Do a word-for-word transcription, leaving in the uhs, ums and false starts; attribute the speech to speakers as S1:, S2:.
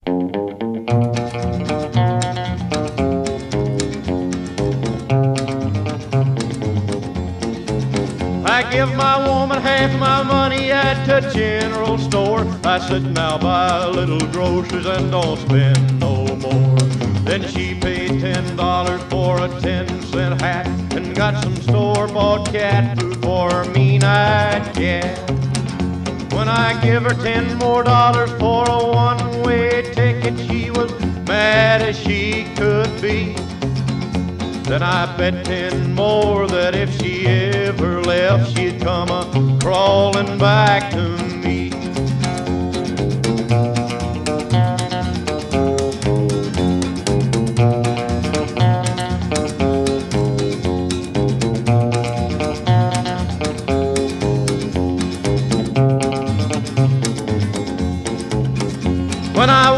S1: I give my woman half my money at the general store. I said, now buy little groceries and don't spend no more. Then she paid ten dollars for a ten cent hat and got some store-bought cat food for a mean-eyed cat. When I give her ten more dollars for a one-way ticket, she was mad as she could be. Then I bet ten more that if she ever left, she'd come a crawling back to me.